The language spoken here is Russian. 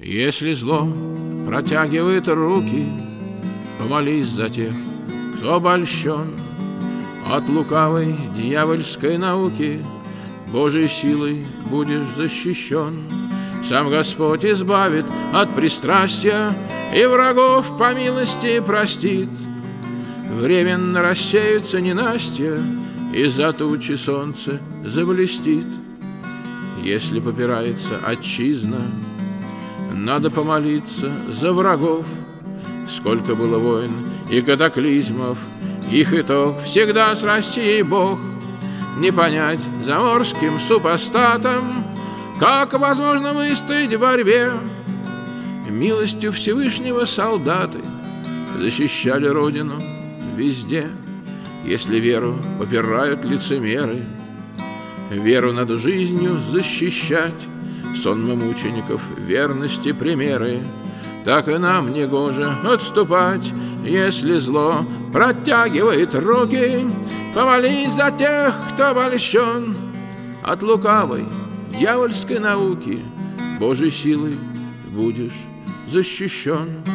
Если зло протягивает руки, помолись за тех, кто обольщен. От лукавой дьявольской науки Божьей силой будешь защищен. Сам Господь избавит от пристрастия и врагов по милости простит. Временно рассеются ненастья, из-за тучи солнце заблестит. Если попирается отчизна, надо помолиться за врагов. Сколько было войн и катаклизмов, их итог всегда с Россией Бог. Не понять заморским супостатам, как возможно выстоять в борьбе. Милостью Всевышнего солдаты защищали Родину везде. Если веру попирают лицемеры, веру над жизнью защищать, сонмы мучеников верности примеры, так и нам негоже отступать. Если зло протягивает руки, помолись за тех, кто обольщен. От лукавой дьявольской науки Божьей силой будешь защищен.